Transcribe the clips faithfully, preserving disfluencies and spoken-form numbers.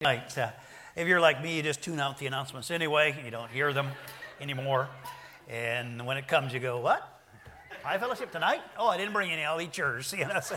Right. Uh, if you're like me, you just tune out the announcements anyway. You don't hear them anymore. And when it comes, you go, what? High fellowship tonight? Oh, I didn't bring any. I'll eat yours. You know, so,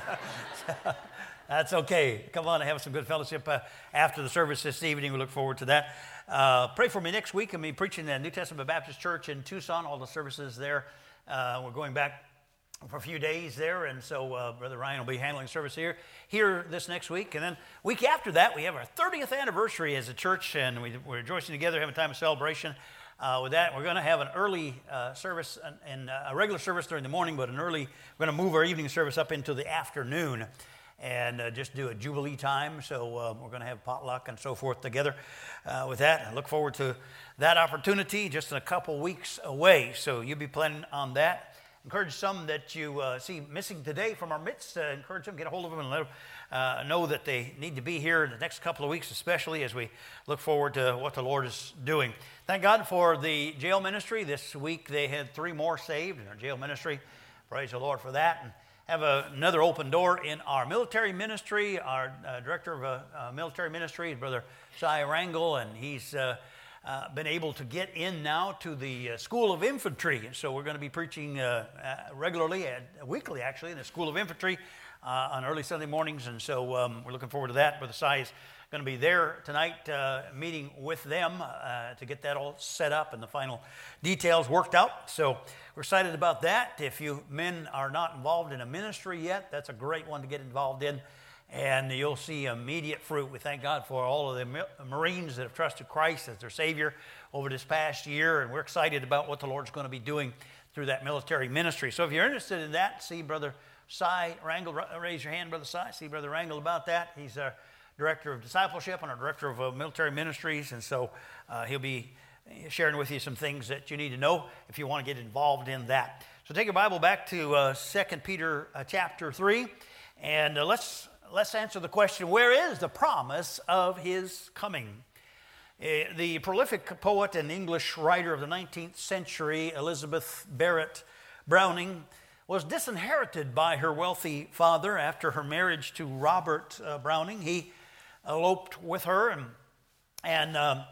so that's okay. Come on and have some good fellowship uh, after the service this evening. We look forward to that. Uh, pray for me next week. I'll be preaching at New Testament Baptist Church in Tucson, all the services there. Uh, we're going back for a few days there, and so uh, Brother Ryan will be handling service here here this next week. And then week after that, we have our thirtieth anniversary as a church, and we, we're rejoicing together, having a time of celebration. Uh, with that, we're going to have an early uh, service and, and uh, a regular service during the morning, but an early, we're going to move our evening service up into the afternoon and uh, just do a Jubilee time. So uh, we're going to have potluck and so forth together uh, with that. I look forward to that opportunity just in a couple weeks away. So you'll be planning on that. Encourage some that you uh, see missing today from our midst. Uh, encourage them, get a hold of them, and let them uh, know that they need to be here in the next couple of weeks, especially as we look forward to what the Lord is doing. Thank God for the jail ministry. This week they had three more saved in our jail ministry. Praise the Lord for that. And have a, another open door in our military ministry. Our uh, director of uh, uh, military ministry is Brother Cy Rangel, and he's Uh, Uh, been able to get in now to the uh, School of Infantry. So we're going to be preaching uh, uh, regularly, and weekly actually, in the School of Infantry uh, on early Sunday mornings. And so um, we're looking forward to that. Brother Cy is going to be there tonight uh, meeting with them uh, to get that all set up and the final details worked out. So we're excited about that. If you men are not involved in a ministry yet, that's a great one to get involved in. And you'll see immediate fruit. We thank God for all of the Marines that have trusted Christ as their Savior over this past year. And we're excited about what the Lord's going to be doing through that military ministry. So if you're interested in that, see Brother Cy Rangel. Raise your hand, Brother Cy. See Brother Rangel about that. He's our Director of Discipleship and our Director of uh, Military Ministries. And so uh, he'll be sharing with you some things that you need to know if you want to get involved in that. So take your Bible back to uh, Second Peter uh, chapter three. And uh, let's... Let's answer the question, where is the promise of his coming? Uh, the prolific poet and English writer of the nineteenth century, Elizabeth Barrett Browning, was disinherited by her wealthy father after her marriage to Robert uh, Browning. He eloped with her, and, and uh,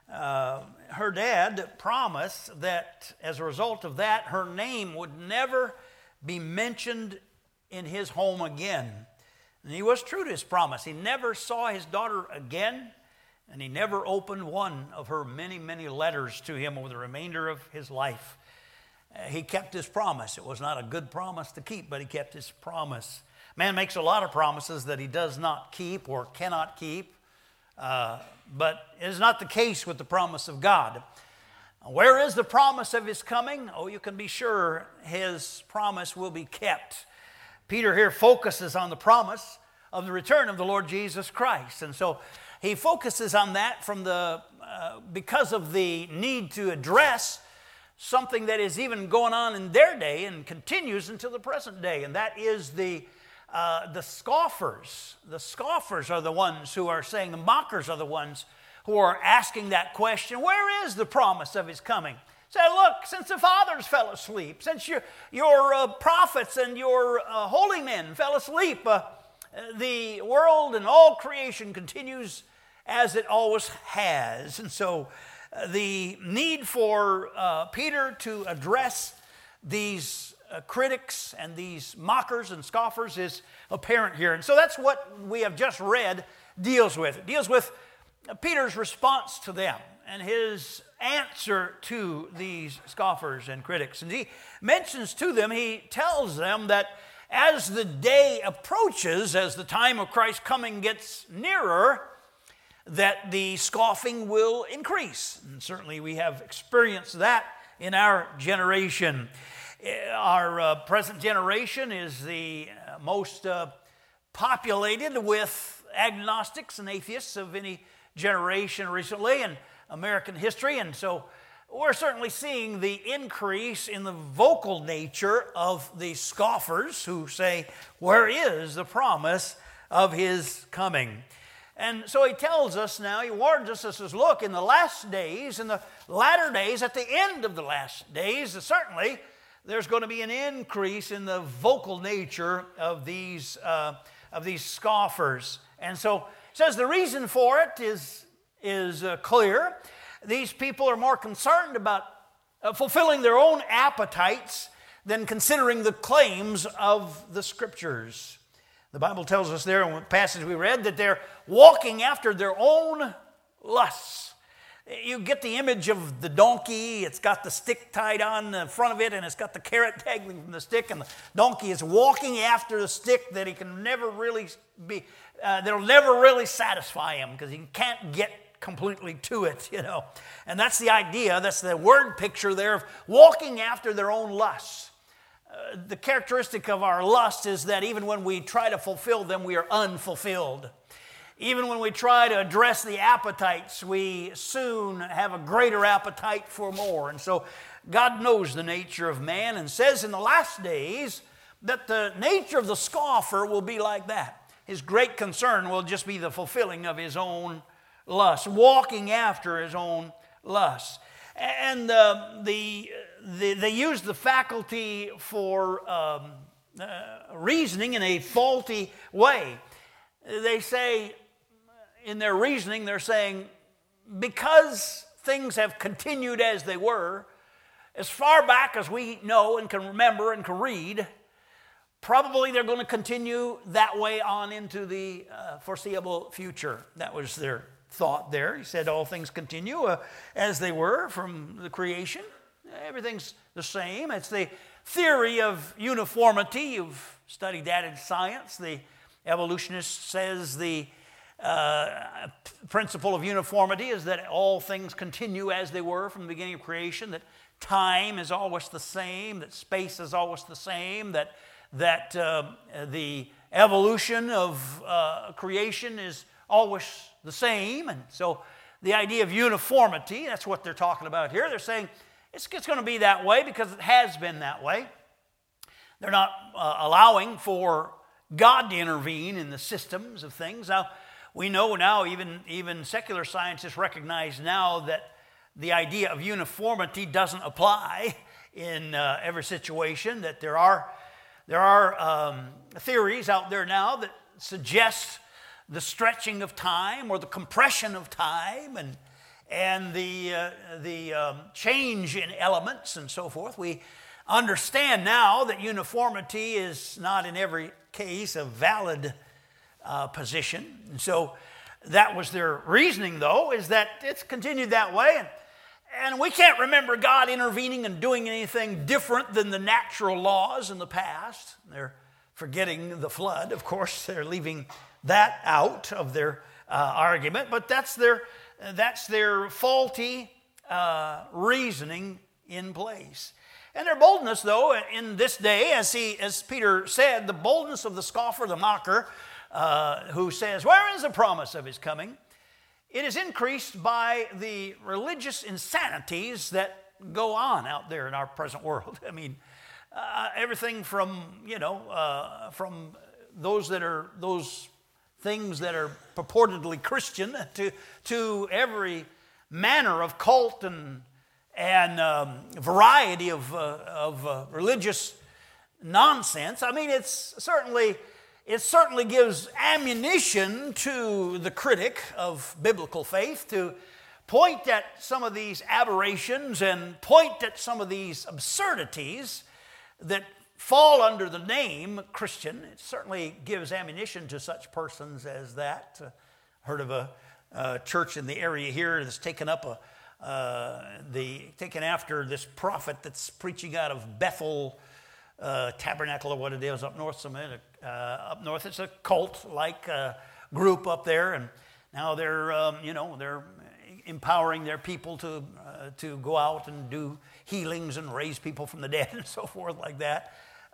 uh, her dad promised that as a result of that, her name would never be mentioned in his home again. And he was true to his promise. He never saw his daughter again, and he never opened one of her many, many letters to him over the remainder of his life. Uh, he kept his promise. It was not a good promise to keep, but he kept his promise. Man makes a lot of promises that he does not keep or cannot keep, uh, but it is not the case with the promise of God. Where is the promise of his coming? Oh, you can be sure his promise will be kept. Peter here focuses on the promise of the return of the Lord Jesus Christ. And so he focuses on that from the uh, because of the need to address something that is even going on in their day and continues until the present day. And that is the uh, the scoffers. The scoffers are the ones who are saying, the mockers are the ones who are asking that question, where is the promise of his coming? Say, look, since the fathers fell asleep, since your, your uh, prophets and your uh, holy men fell asleep, uh, the world and all creation continues as it always has. And so uh, the need for uh, Peter to address these uh, critics and these mockers and scoffers is apparent here. And so that's what we have just read deals with. It deals with Peter's response to them and his answer to these scoffers and critics. And he mentions to them, he tells them that as the day approaches, as the time of Christ's coming gets nearer, that the scoffing will increase. And certainly we have experienced that in our generation. Our uh, present generation is the most uh, populated with agnostics and atheists of any generation recently in American history, and so we're certainly seeing the increase in the vocal nature of the scoffers who say, where is the promise of his coming? And so he tells us now, he warns us, he says, look, in the last days, in the latter days, at the end of the last days, certainly there's going to be an increase in the vocal nature of these, uh, of these scoffers. And so says the reason for it is, is uh, clear. These people are more concerned about uh, fulfilling their own appetites than considering the claims of the Scriptures. The Bible tells us there in the passage we read that they're walking after their own lusts. You get the image of the donkey. It's got the stick tied on the front of it, and it's got the carrot dangling from the stick, and the donkey is walking after the stick that he can never really be, uh, that'll never really satisfy him because he can't get completely to it, you know. And that's the idea, that's the word picture there of walking after their own lusts. Uh, the characteristic of our lust is that even when we try to fulfill them, we are unfulfilled. Even when we try to address the appetites, we soon have a greater appetite for more. And so God knows the nature of man and says in the last days that the nature of the scoffer will be like that. His great concern will just be the fulfilling of his own lust, walking after his own lust. And uh, the, the they use the faculty for um, uh, reasoning in a faulty way. They say, in their reasoning, they're saying, because things have continued as they were, as far back as we know and can remember and can read, probably they're going to continue that way on into the uh, foreseeable future. That was their thought there. He said all things continue uh, as they were from the creation. Everything's the same. It's the theory of uniformity. You've studied that in science. The evolutionist says the uh, principle of uniformity is that all things continue as they were from the beginning of creation, that time is always the same, that space is always the same, that, that uh, the evolution of uh, creation is always the same. And so the idea of uniformity, that's what they're talking about here. They're saying it's, it's going to be that way because it has been that way. They're not uh, allowing for God to intervene in the systems of things. Now, we know now, even, even secular scientists recognize now that the idea of uniformity doesn't apply in uh, every situation, that there are, there are um, theories out there now that suggest the stretching of time or the compression of time and, and the, uh, the um, change in elements and so forth. We understand now that uniformity is not in every case a valid uh, position. And so that was their reasoning, though, is that it's continued that way. And, and we can't remember God intervening and doing anything different than the natural laws in the past. They're forgetting the flood, of course. They're leaving that out of their uh, argument. But that's their, that's their faulty uh, reasoning in place. And their boldness, though, in this day, as he, as Peter said, the boldness of the scoffer, the mocker, uh, who says, "Where is the promise of his coming?" It is increased by the religious insanities that go on out there in our present world. I mean, uh, everything from, you know, uh, from those that are, those things that are purportedly Christian to, to every manner of cult and and um, variety of, uh, of uh, religious nonsense. I mean, it's certainly, it certainly gives ammunition to the critic of biblical faith to point at some of these aberrations and point at some of these absurdities that fall under the name Christian. It certainly gives ammunition to such persons as that. Uh, heard of a, a church in the area here that's taken up a Uh, the taken after this prophet that's preaching out of Bethel uh, Tabernacle or what it is up north. Some uh, up north, it's a cult-like uh, group up there, and now they're um, you know they're empowering their people to uh, to go out and do healings and raise people from the dead and so forth like that.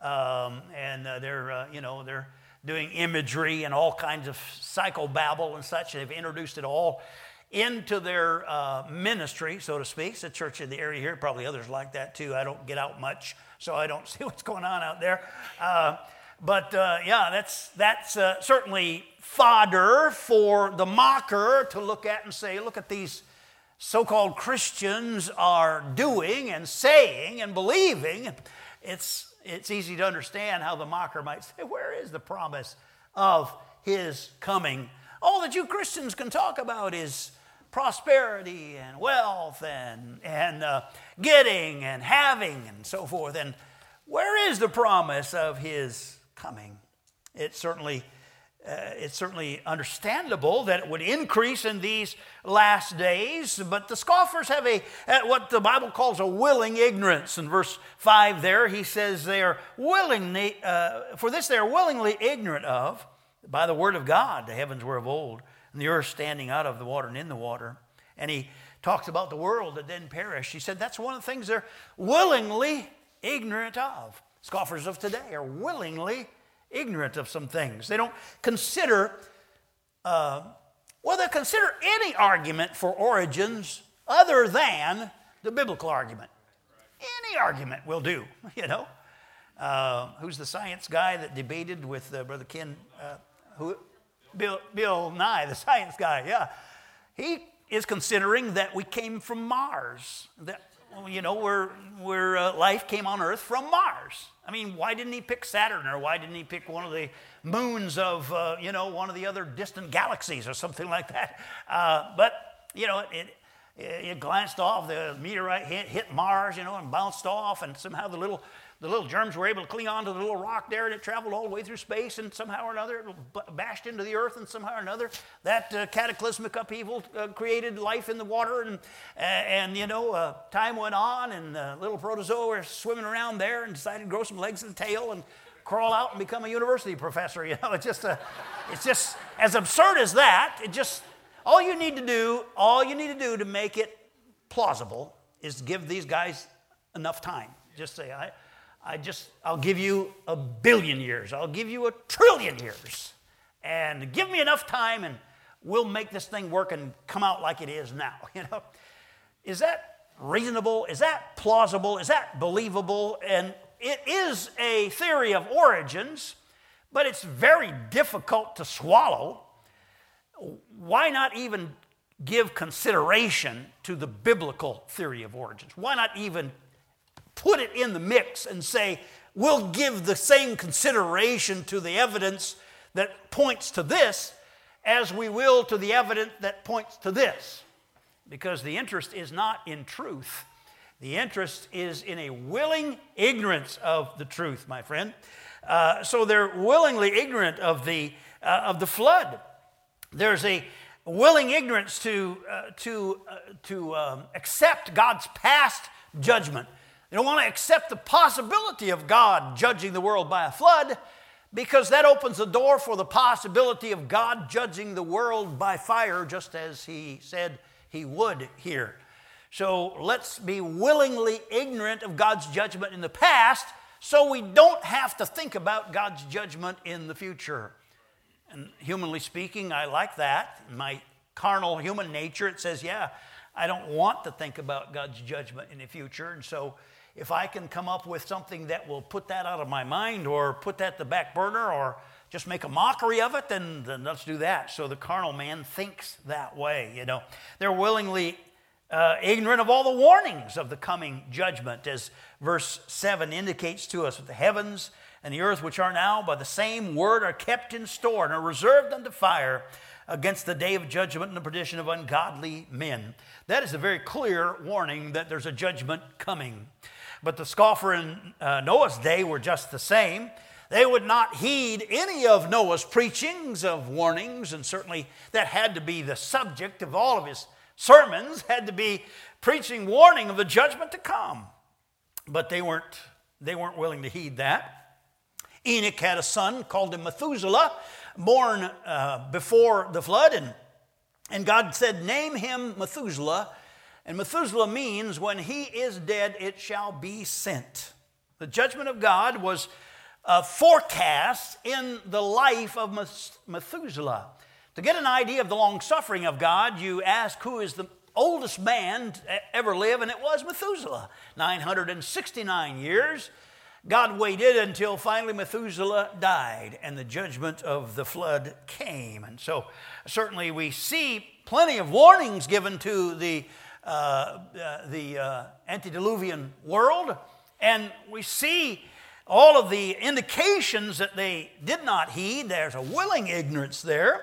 Um, and uh, they're uh, you know they're doing imagery and all kinds of psychobabble and such. They've introduced it all into their uh, ministry, so to speak. It's a church in the area here, probably others like that too. I don't get out much, so I don't see what's going on out there. Uh, but uh, yeah, that's, that's uh, certainly fodder for the mocker to look at and say, look at these so-called Christians are doing and saying and believing. It's, it's easy to understand how the mocker might say, where is the promise of his coming All that you Christians can talk about is prosperity and wealth and, and uh, getting and having and so forth. And where is the promise of his coming? It's certainly, uh, it's certainly understandable that it would increase in these last days, but the scoffers have a uh, what the Bible calls a willing ignorance. In verse five there, he says they are willingly, uh, for this they are willingly ignorant of, by the word of God, the heavens were of old, and the earth standing out of the water and in the water. And he talks about the world that didn't perish. He said that's one of the things they're willingly ignorant of. Scoffers of today are willingly ignorant of some things. They don't consider, uh, well, they consider any argument for origins other than the biblical argument. Any argument will do, you know. Uh, who's the science guy that debated with uh, Brother Ken? Uh, who? Bill, Bill Nye, the science guy, yeah. He is considering that we came from Mars. That, you know, where, where uh, life came on Earth from Mars. I mean, why didn't he pick Saturn, or why didn't he pick one of the moons of, uh, you know, one of the other distant galaxies or something like that? Uh, but, you know, it, it, it glanced off, the meteorite hit, hit Mars, you know, and bounced off, and somehow the little The little germs were able to cling on to the little rock there, and it traveled all the way through space, and somehow or another it bashed into the earth, and somehow or another that uh, cataclysmic upheaval uh, created life in the water, and, uh, and you know, uh, time went on, and uh, little protozoa were swimming around there and decided to grow some legs and tail and crawl out and become a university professor. You know, it's just, a, it's just as absurd as that. It just, all you need to do, all you need to do to make it plausible is give these guys enough time. Just say, I... I just, I'll give you a billion years. I'll give you a trillion years. And give me enough time and we'll make this thing work and come out like it is now. You know, is that reasonable? Is that plausible? Is that believable? And it is a theory of origins, but it's very difficult to swallow. Why not even give consideration to the biblical theory of origins? Why not even put it in the mix and say, we'll give the same consideration to the evidence that points to this as we will to the evidence that points to this? Because the interest is not in truth. The interest is in a willing ignorance of the truth, my friend. Uh, so they're willingly ignorant of the, uh, of the flood. There's a willing ignorance to, uh, to, uh, to um, accept God's past judgment. They don't want to accept the possibility of God judging the world by a flood, because that opens the door for the possibility of God judging the world by fire, just as he said he would here. So let's be willingly ignorant of God's judgment in the past so we don't have to think about God's judgment in the future. And humanly speaking, I like that. In my carnal human nature, it says, yeah, I don't want to think about God's judgment in the future. And so if I can come up with something that will put that out of my mind or put that to the back burner or just make a mockery of it, then, then let's do that. So the carnal man thinks that way, you know. They're willingly uh, ignorant of all the warnings of the coming judgment, as verse seven indicates to us. That the heavens and the earth, which are now by the same word, are kept in store and are reserved unto fire against the day of judgment and the perdition of ungodly men. That is a very clear warning that there's a judgment coming. But the scoffer in uh, Noah's day were just the same. They would not heed any of Noah's preachings of warnings, and certainly that had to be the subject of all of his sermons, had to be preaching warning of the judgment to come. But they weren't, they weren't willing to heed that. Enoch had a son called him Methuselah, born uh, before the flood, and, and God said, name him Methuselah. And Methuselah means, when he is dead, it shall be sent. The judgment of God was uh, forecast in the life of Methuselah. To get an idea of the long suffering of God, you ask who is the oldest man to ever live, and it was Methuselah. nine hundred sixty-nine years. God waited until finally Methuselah died, and the judgment of the flood came. And so certainly we see plenty of warnings given to the Uh, uh, the uh, antediluvian world, and we see all of the indications that they did not heed. There's a willing ignorance there.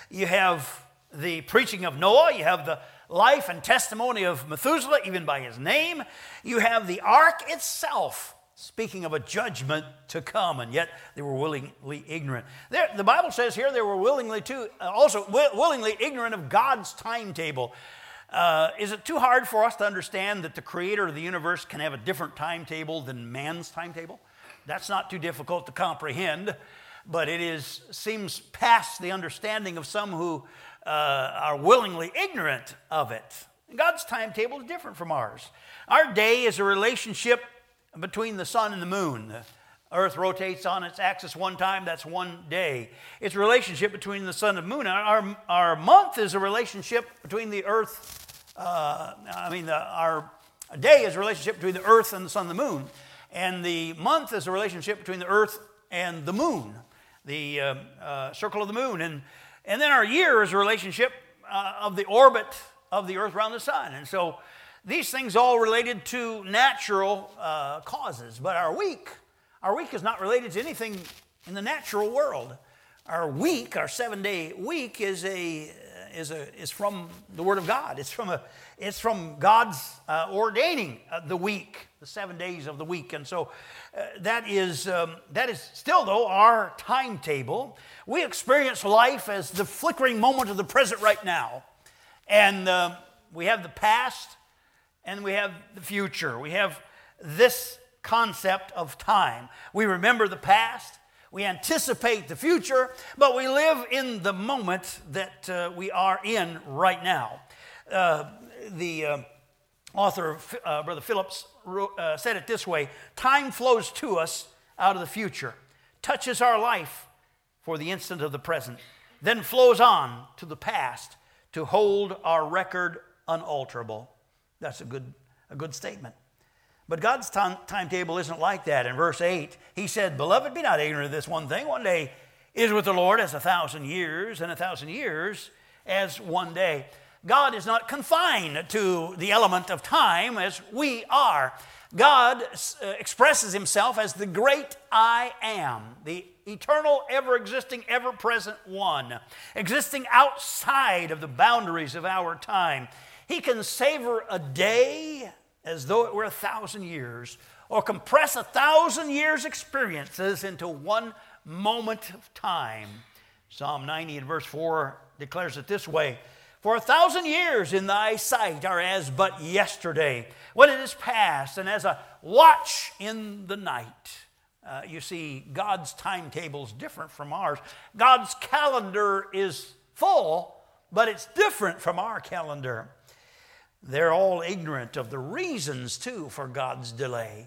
You have the preaching of Noah. You have the life and testimony of Methuselah, even by his name. You have the ark itself, speaking of a judgment to come, and yet they were willingly ignorant. There, the Bible says here they were willingly too, uh, also willingly ignorant of God's timetable. Uh, is it too hard for us to understand that the creator of the universe can have a different timetable than man's timetable? That's not too difficult to comprehend, but it is seems past the understanding of some who uh, are willingly ignorant of it. God's timetable is different from ours. Our day is a relationship between the sun and the moon. The earth rotates on its axis one time, that's one day. It's a relationship between the sun and the moon. Our, our month is a relationship between the earth, uh, I mean, the, our day is a relationship between the earth and the sun and the moon. And the month is a relationship between the earth and the moon, the uh, uh, circle of the moon. And, and then our year is a relationship uh, of the orbit of the earth around the sun. And so these things all related to natural uh, causes. But our week, our week is not related to anything in the natural world. Our week, our seven-day week, is a is a is from the Word of God. It's from a it's from God's uh, ordaining uh, the week, the seven days of the week, and so uh, that is um, that is still though our timetable. We experience life as the flickering moment of the present right now, and uh, we have the past and we have the future. We have this concept of time. We remember the past. We anticipate the future, but we live in the moment that uh, we are in right now. Uh, the uh, author, uh, Brother Phillips, wrote, uh, said it this way: time flows to us out of the future, touches our life for the instant of the present, then flows on to the past to hold our record unalterable. That's a good, a good statement. But God's time, timetable isn't like that. In verse eight, he said, "Beloved, be not ignorant of this one thing. One day is with the Lord as a thousand years, and a thousand years as one day." God is not confined to the element of time as we are. God uh, expresses himself as the great I am, the eternal, ever-existing, ever-present one, existing outside of the boundaries of our time. He can savor a day as though it were a thousand years, or compress a thousand years' experiences into one moment of time. Psalm ninety and verse four declares it this way: "For a thousand years in thy sight are as but yesterday, when it is past, and as a watch in the night." Uh, you see, God's timetable is different from ours. God's calendar is full, but it's different from our calendar. They're all ignorant of the reasons, too, for God's delay.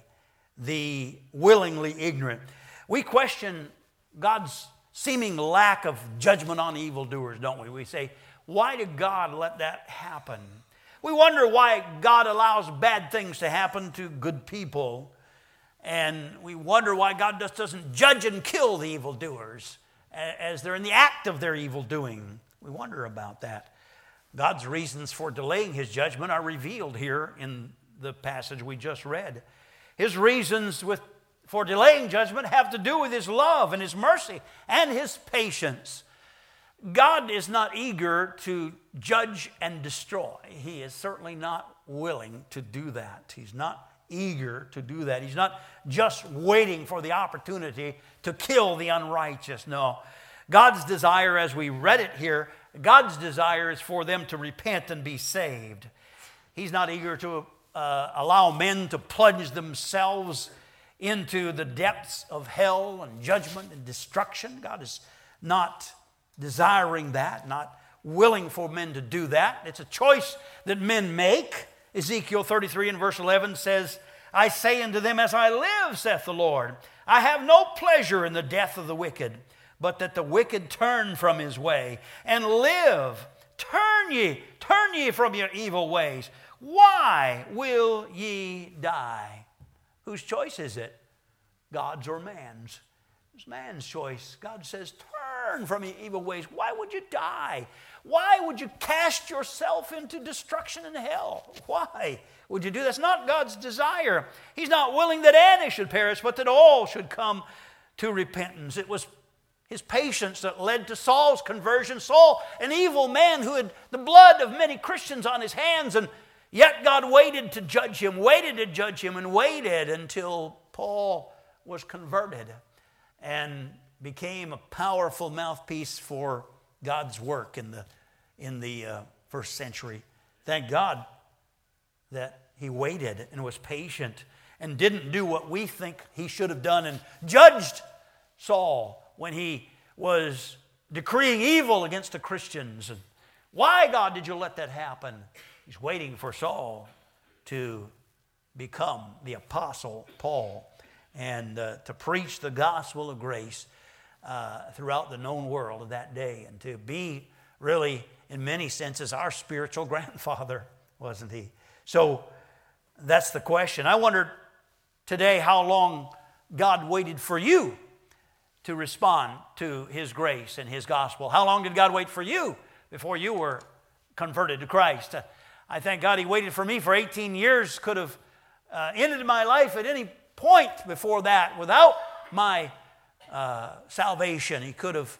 The willingly ignorant. We question God's seeming lack of judgment on evildoers, don't we? We say, why did God let that happen? We wonder why God allows bad things to happen to good people. And we wonder why God just doesn't judge and kill the evildoers as they're in the act of their evil doing. We wonder about that. God's reasons for delaying his judgment are revealed here in the passage we just read. His reasons with, for delaying judgment have to do with his love and his mercy and his patience. God is not eager to judge and destroy. He is certainly not willing to do that. He's not eager to do that. He's not just waiting for the opportunity to kill the unrighteous. No. God's desire, as we read it here, God's desire is for them to repent and be saved. He's not eager to uh, allow men to plunge themselves into the depths of hell and judgment and destruction. God is not desiring that, not willing for men to do that. It's a choice that men make. Ezekiel thirty-three and verse eleven says, "I say unto them, as I live, saith the Lord, I have no pleasure in the death of the wicked, but that the wicked turn from his way and live. Turn ye, turn ye from your evil ways. Why will ye die?" Whose choice is it? God's or man's? It's man's choice. God says, turn from your evil ways. Why would you die? Why would you cast yourself into destruction and hell? Why would you do that? That's not God's desire. He's not willing that any should perish, but that all should come to repentance. It was his patience that led to Saul's conversion. Saul, an evil man who had the blood of many Christians on his hands, and yet God waited to judge him, waited to judge him, and waited until Paul was converted and became a powerful mouthpiece for God's work in the, in the uh, first century. Thank God that he waited and was patient and didn't do what we think he should have done and judged Saul when he was decreeing evil against the Christians. And why, God, did you let that happen? He's waiting for Saul to become the Apostle Paul and uh, to preach the gospel of grace uh, throughout the known world of that day, and to be really, in many senses, our spiritual grandfather, wasn't he? So that's the question. I wondered today how long God waited for you to respond to his grace and his gospel. How long did God wait for you before you were converted to Christ? Uh, I thank God he waited for me for eighteen years. Could have uh, ended my life at any point before that without my uh, salvation. He could have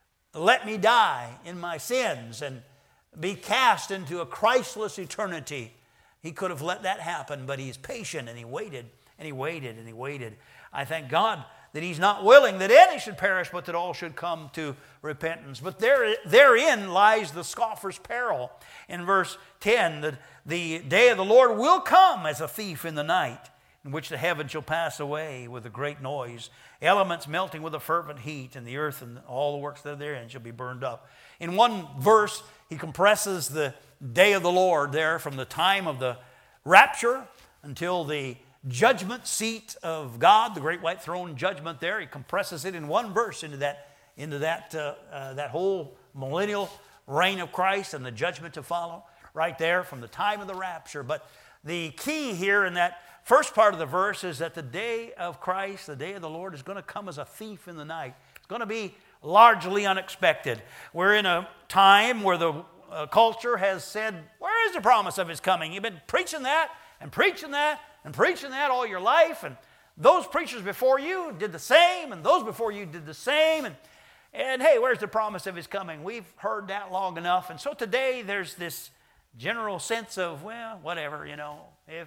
let me die in my sins and be cast into a Christless eternity. He could have let that happen, but he's patient, and he waited, and he waited, and he waited. I thank God that he's not willing that any should perish, but that all should come to repentance. But there, therein lies the scoffer's peril. In verse ten, that the day of the Lord will come as a thief in the night, in which the heavens shall pass away with a great noise, elements melting with a fervent heat, and the earth and all the works that are therein shall be burned up. In one verse, he compresses the day of the Lord there from the time of the rapture until the judgment seat of God, the great white throne judgment there. He compresses it in one verse into that, into that, uh, uh, that whole millennial reign of Christ and the judgment to follow right there from the time of the rapture. But the key here in that first part of the verse is that the day of Christ, the day of the Lord, is going to come as a thief in the night. It's going to be largely unexpected. We're in a time where the uh, culture has said, where is the promise of his coming? You've been preaching that and preaching that and preaching that all your life, and those preachers before you did the same, and those before you did the same, and, and hey, where's the promise of his coming? We've heard that long enough. And so today there's this general sense of, well, whatever, you know, if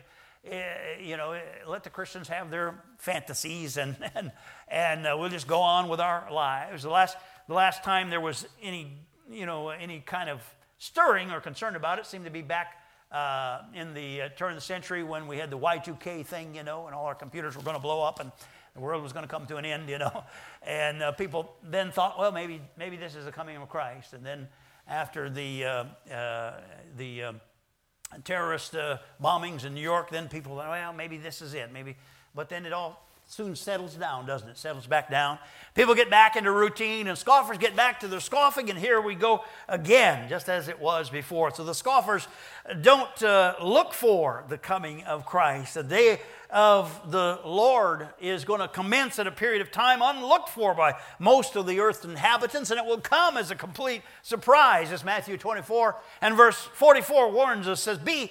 you know, let the Christians have their fantasies, and and, and uh, we'll just go on with our lives. The last the last time there was any, you know, any kind of stirring or concern about it seemed to be back uh, in the uh, turn of the century when we had the Y two K thing, you know, and all our computers were going to blow up and the world was going to come to an end, you know. And uh, people then thought, well, maybe maybe this is the coming of Christ. And then after the uh, uh, the uh, terrorist uh, bombings in New York, then people thought, well, maybe this is it, maybe. But then it all soon settles down, doesn't it? Settles back down. People get back into routine, and scoffers get back to their scoffing, and here we go again, just as it was before. So the scoffers don't uh, look for the coming of Christ. The day of the Lord is going to commence at a period of time unlooked for by most of the earth's inhabitants, and it will come as a complete surprise, as Matthew twenty-four and verse forty-four warns us, says, be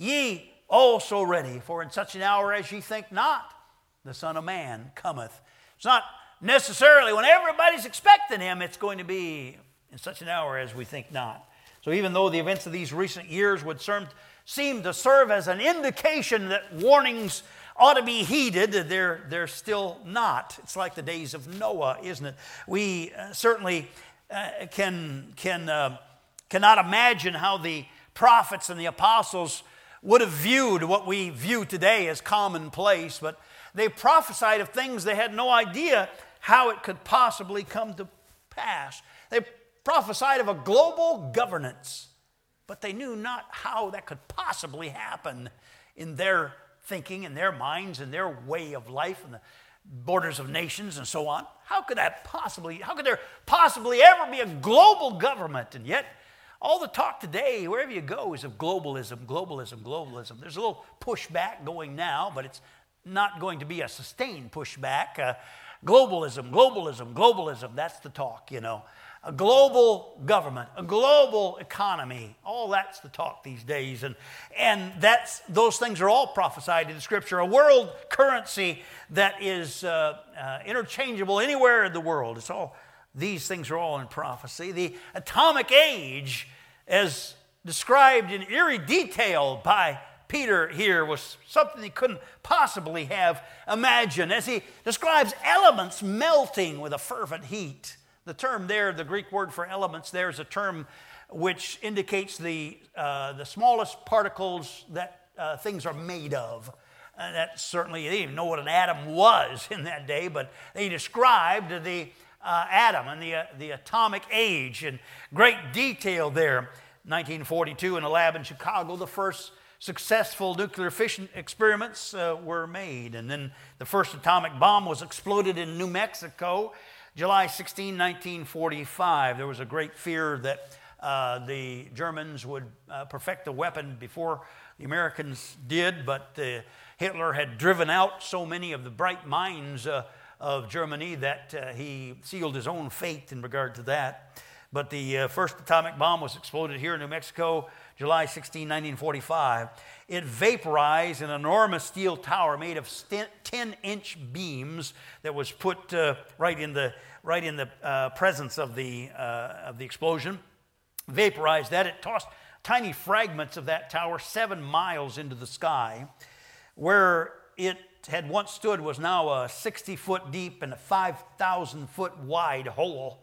ye also ready, for in such an hour as ye think not, the Son of Man cometh. It's not necessarily when everybody's expecting him, it's going to be in such an hour as we think not. So even though the events of these recent years would serve, seem to serve as an indication that warnings ought to be heeded, they're, they're still not. It's like the days of Noah, isn't it? We uh, certainly uh, can, can, uh, cannot imagine how the prophets and the apostles would have viewed what we view today as commonplace, but they prophesied of things they had no idea how it could possibly come to pass. They prophesied of a global governance, but they knew not how that could possibly happen in their thinking, in their minds, in their way of life, and the borders of nations and so on. How could that possibly, how could there possibly ever be a global government? And yet, all the talk today, wherever you go, is of globalism, globalism, globalism. There's a little pushback going now, but it's not going to be a sustained pushback. Uh, globalism, globalism, globalism, that's the talk, you know. A global government, a global economy, all that's the talk these days. And, and that's, those things are all prophesied in the Scripture. A world currency that is uh, uh, interchangeable anywhere in the world. It's all these things are all in prophecy. The atomic age, as described in eerie detail by Peter here, was something he couldn't possibly have imagined, as he describes elements melting with a fervent heat. The term there, the Greek word for elements there, is a term which indicates the, uh, the smallest particles that uh, things are made of. And that certainly, they didn't even know what an atom was in that day, but they described the uh, atom and the, uh, the atomic age in great detail there. nineteen forty-two, in a lab in Chicago, the first successful nuclear fission experiments uh, were made. And then the first atomic bomb was exploded in New Mexico, July sixteenth, nineteen forty-five. There was a great fear that uh, the Germans would uh, perfect the weapon before the Americans did, but uh, Hitler had driven out so many of the bright minds uh, of Germany that uh, he sealed his own fate in regard to that. But the uh, first atomic bomb was exploded here in New Mexico, July sixteenth, nineteen forty-five. It vaporized an enormous steel tower made of ten-inch beams that was put uh, right in the right in the uh, presence of the uh, of the explosion. Vaporized that. It tossed tiny fragments of that tower seven miles into the sky. Where it had once stood was now a sixty foot deep and a five thousand foot wide hole.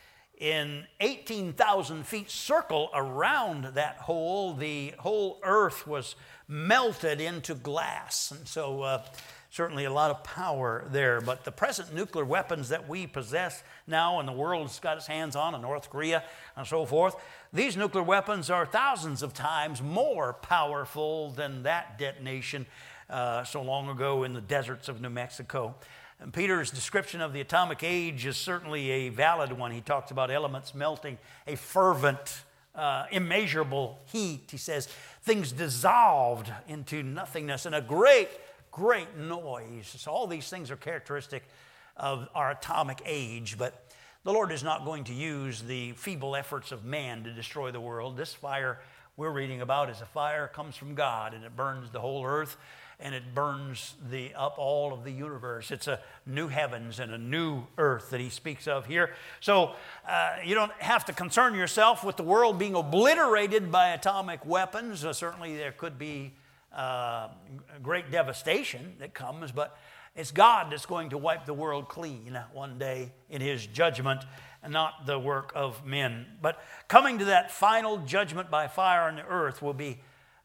In eighteen thousand feet circle around that hole, the whole earth was melted into glass. And so uh, certainly a lot of power there. But the present nuclear weapons that we possess now and the world's got its hands on, in North Korea and so forth, these nuclear weapons are thousands of times more powerful than that detonation uh, so long ago in the deserts of New Mexico. And Peter's description of the atomic age is certainly a valid one. He talks about elements melting, a fervent, uh, immeasurable heat. He says things dissolved into nothingness and a great, great noise. So all these things are characteristic of our atomic age, but the Lord is not going to use the feeble efforts of man to destroy the world. This fire we're reading about is a fire comes from God, and it burns the whole earth, and it burns the up all of the universe. It's a new heavens and a new earth that he speaks of here. So uh, you don't have to concern yourself with the world being obliterated by atomic weapons. Uh, certainly there could be uh, great devastation that comes, but it's God that's going to wipe the world clean one day in his judgment, and not the work of men. But coming to that final judgment by fire on the earth will be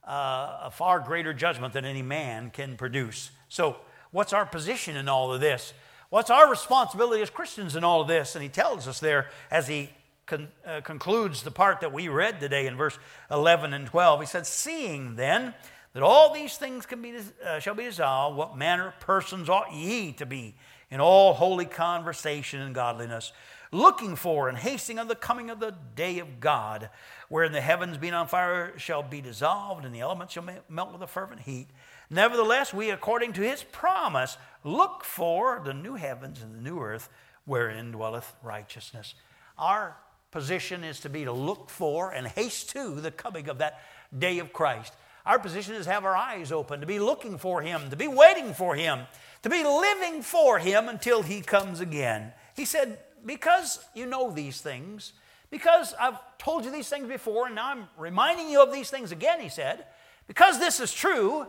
Uh, a far greater judgment than any man can produce. So what's our position in all of this? What's our responsibility as Christians in all of this? And he tells us there as he con- uh, concludes the part that we read today in verse eleven and twelve. He said, seeing then that all these things can be uh, shall be dissolved, what manner of persons ought ye to be in all holy conversation and godliness, looking for and hasting of the coming of the day of God, wherein the heavens being on fire shall be dissolved, and the elements shall melt with a fervent heat. Nevertheless, we, according to his promise, look for the new heavens and the new earth, wherein dwelleth righteousness. Our position is to be to look for and haste to the coming of that day of Christ. Our position is to have our eyes open, to be looking for him, to be waiting for him, to be living for him until he comes again. He said, because you know these things, because I've told you these things before, and now I'm reminding you of these things again, he said, because this is true,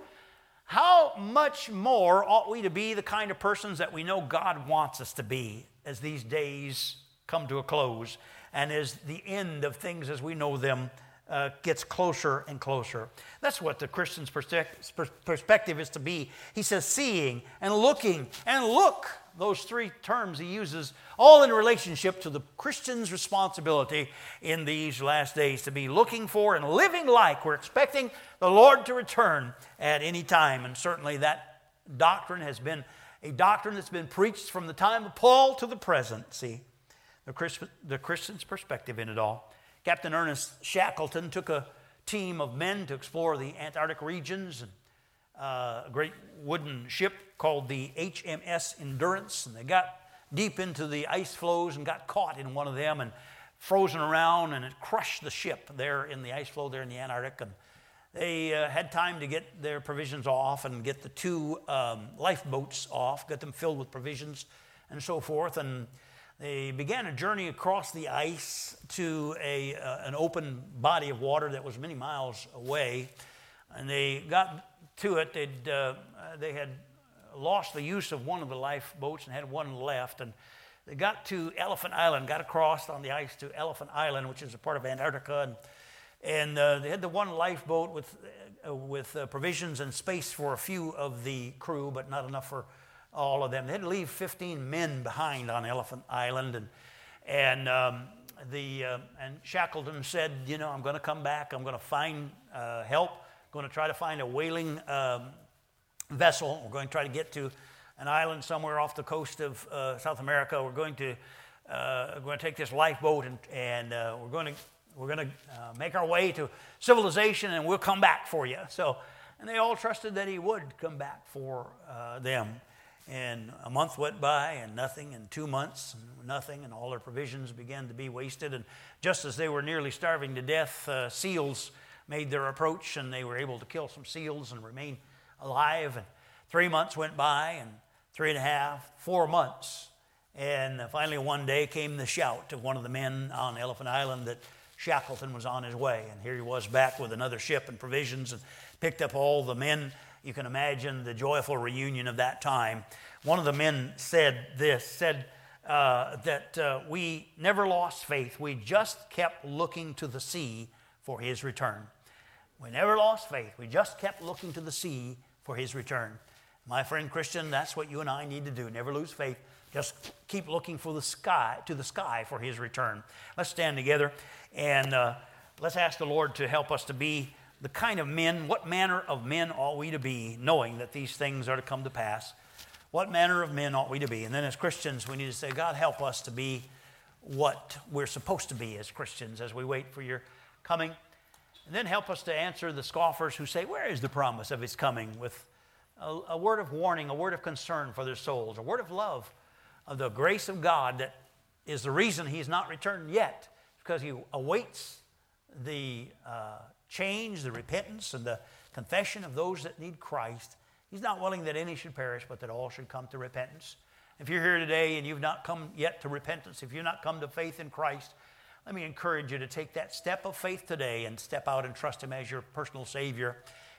how much more ought we to be the kind of persons that we know God wants us to be as these days come to a close and as the end of things as we know them uh, gets closer and closer. That's what the Christian's perspective is to be. He says seeing and looking and look. Those three terms he uses all in relationship to the Christian's responsibility in these last days to be looking for and living like we're expecting the Lord to return at any time. And certainly that doctrine has been a doctrine that's been preached from the time of Paul to the present. See, the, Christ, the Christian's perspective in it all. Captain Ernest Shackleton took a team of men to explore the Antarctic regions, and uh, a great wooden ship called the H M S Endurance, and they got deep into the ice floes and got caught in one of them and frozen around, and it crushed the ship there in the ice floe there in the Antarctic. And they uh, had time to get their provisions off and get the two um, lifeboats off, get them filled with provisions and so forth. And they began a journey across the ice to a, uh, an open body of water that was many miles away. And they got to it. They'd, uh, they had lost the use of one of the lifeboats and had one left. And they got to Elephant Island, got across on the ice to Elephant Island, which is a part of Antarctica. And, and uh, they had the one lifeboat with, uh, with uh, provisions and space for a few of the crew, but not enough for all of them. They had to leave fifteen men behind on Elephant Island. And, and, um, the, uh, and Shackleton said, you know, I'm going to come back. I'm going to find uh, help. Going to try to find a whaling um, vessel. We're going to try to get to an island somewhere off the coast of uh, South America. We're going to uh, we're going to take this lifeboat and and uh, we're going to we're going to uh, make our way to civilization, and we'll come back for you. So, and they all trusted that he would come back for uh, them. And a month went by, and nothing, and two months, and nothing, and all their provisions began to be wasted. And just as they were nearly starving to death, uh, seals made their approach, and they were able to kill some seals and remain alive. And three months went by, and three and a half, four months. And finally one day came the shout of one of the men on Elephant Island that Shackleton was on his way. And here he was back with another ship and provisions, and picked up all the men. You can imagine the joyful reunion of that time. One of the men said this, said uh, that uh, we never lost faith. We just kept looking to the sea for his return. We never lost faith. We just kept looking to the sea for his return. My friend Christian, that's what you and I need to do. Never lose faith. Just keep looking for the sky, to the sky for his return. Let's stand together and uh, let's ask the Lord to help us to be the kind of men. What manner of men ought we to be, knowing that these things are to come to pass? What manner of men ought we to be? And then as Christians, we need to say, God, help us to be what we're supposed to be as Christians as we wait for your coming. And then help us to answer the scoffers who say, where is the promise of his coming? With a, a word of warning, a word of concern for their souls, a word of love of the grace of God that is the reason he's not returned yet, because he awaits the uh, change, the repentance, and the confession of those that need Christ. He's not willing that any should perish, but that all should come to repentance. If you're here today and you've not come yet to repentance, if you've not come to faith in Christ, let me encourage you to take that step of faith today and step out and trust him as your personal Savior.